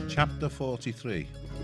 Chapter 43.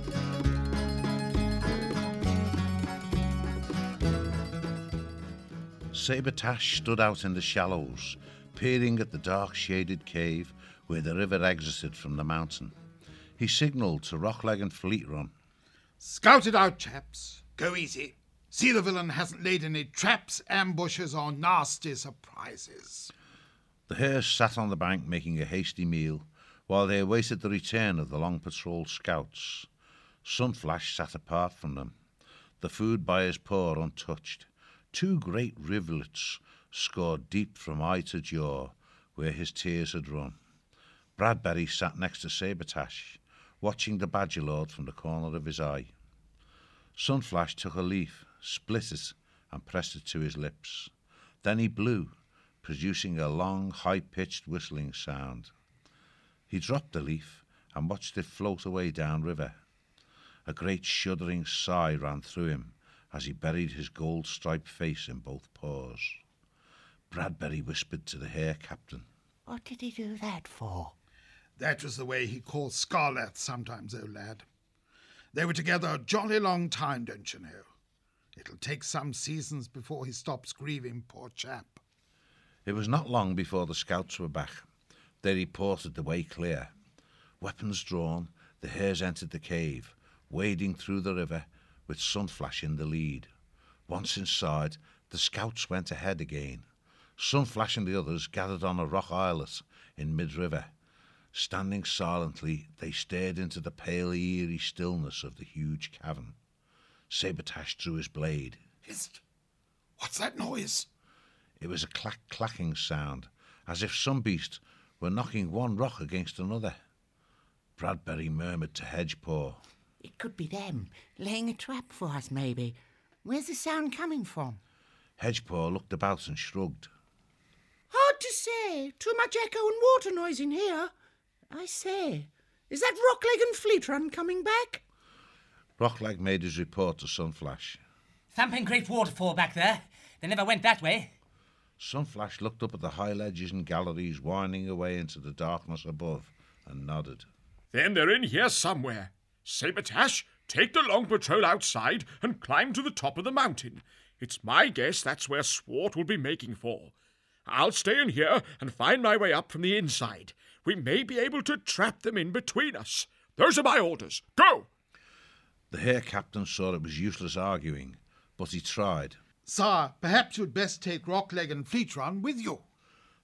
Sabretash stood out in the shallows, peering at the dark shaded cave where the river exited from the mountain. He signalled to Rockleg and Fleetrun. Scout it out, chaps. Go easy. See the villain hasn't laid any traps, ambushes, or nasty surprises. The hares sat on the bank making a hasty meal while they awaited the return of the long patrol scouts. Sunflash sat apart from them, the food by his paw untouched. Two great rivulets scored deep from eye to jaw where his tears had run. Bradbury sat next to Sabretash, watching the Badger Lord from the corner of his eye. Sunflash took a leaf, split it, and pressed it to his lips. Then he blew, producing a long, high-pitched whistling sound. He dropped the leaf and watched it float away downriver. A great shuddering sigh ran through him as he buried his gold-striped face in both paws. Bradbury whispered to the hare captain. What did he do that for? That was the way he called Scarlath sometimes, old lad. They were together a jolly long time, don't you know? It'll take some seasons before he stops grieving, poor chap. It was not long before the scouts were back. They reported the way clear. Weapons drawn, the hares entered the cave, wading through the river with Sunflash in the lead. Once inside, the scouts went ahead again. Sunflash and the others gathered on a rock islet in mid-river. Standing silently, they stared into the pale, eerie stillness of the huge cavern. Sabretash drew his blade. Hist! What's that noise? It was a clacking sound, as if some beast were knocking one rock against another. Bradbury murmured to Hedgepaw. It could be them, laying a trap for us, maybe. Where's the sound coming from? Hedgepaw looked about and shrugged. Hard to say. Too much echo and water noise in here. I say, is that Rockleg and Fleetrun coming back? Rockleg made his report to Sunflash. Thumping great waterfall back there. They never went that way. Sunflash looked up at the high ledges and galleries winding away into the darkness above and nodded. Then they're in here somewhere. Sabretash, take the long patrol outside and climb to the top of the mountain. It's my guess that's where Swart will be making for. I'll stay in here and find my way up from the inside. We may be able to trap them in between us. Those are my orders. Go! The hare captain saw it was useless arguing, but he tried. Sire, perhaps you'd best take Rockleg and Fleetrun with you.